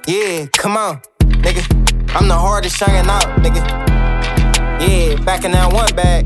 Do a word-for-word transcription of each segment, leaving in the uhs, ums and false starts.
Yeah, come on, nigga. I'm the hardest youngin' out, nigga. Yeah, back in that one bag.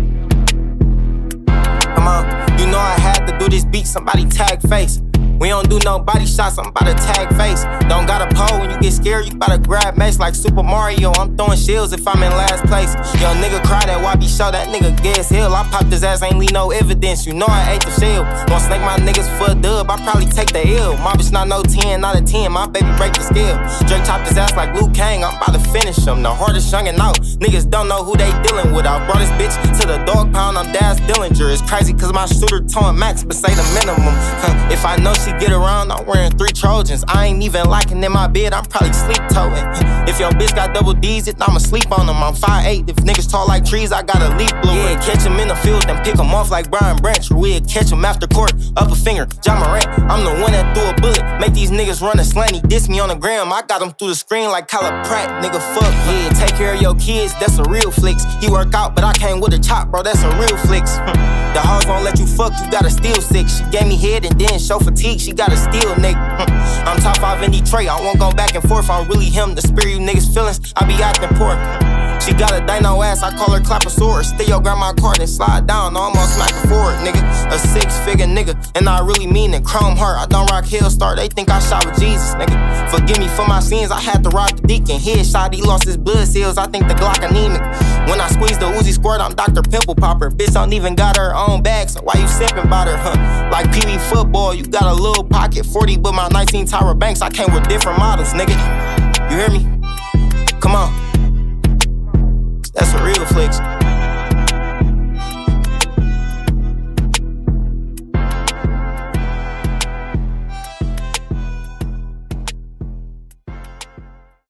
Come on, you know I had to do this beat, somebody tag face. We don't do no body shots, I'm about to tag face. Don't got a pole when you get scared, you gotta grab mace like Super Mario. I'm throwing shields if I'm in last place. Young nigga cry that Y B show, that nigga gas hill. I popped his ass, ain't leave no evidence. You know I ate the shell. Gon' snake my niggas for a dub, I probably take the L. My bitch not no ten, not a ten, my baby break the scale. Drake chopped his ass like Liu Kang, I'm about to finish him. The hardest youngin' out, niggas don't know who they dealing with. I brought this bitch to the dog pound, I'm Daz Dillinger. It's crazy cause my shooter towing max, but say the minimum. If I know she get around, I'm wearing three Trojans. I ain't even liking in my bed, I'm probably sleep toting. If your bitch got double D's, it I'ma sleep on them. I'm five eight, if niggas tall like trees, I got a leaf blower. Yeah, catch him in the field, then pick him off like Brian Branch. We'll catch him after court, up a finger, John Morant. I'm the one that threw a bullet, make these niggas run a slanty. Diss me on the gram, I got him through the screen like Kyla Pratt. Nigga, fuck, yeah, take care of your kids, that's a real flicks. He work out, but I came with a chop, bro, that's a real flicks. The hoes won't let you fuck, you gotta steal six. She gave me head and then show fatigue, she gotta steal, nigga. I'm top five in Detroit, I won't go back and forth. I'm really him, to spare you niggas' feelings, I be acting poor. She got a dino ass, I call her Clappersaurus. Steal your grandma card and slide down, almost smack the forward, nigga. A six-figure nigga, and I really mean it. Chrome heart, I don't rock Hillstar, they think I shot with Jesus, nigga. Forgive me for my sins, I had to rock the deacon. Headshot, he lost his blood cells, I think the Glock anemic. When I squeeze the Uzi squirt, I'm Doctor Pimple Popper. Bitch don't even got her own bag, so why you sippin' about her, huh? Like P V football, you got a little pocket, forty, but my nineteen Tyra Banks, I came with different models, nigga. You hear me? Come on. That's a real flex.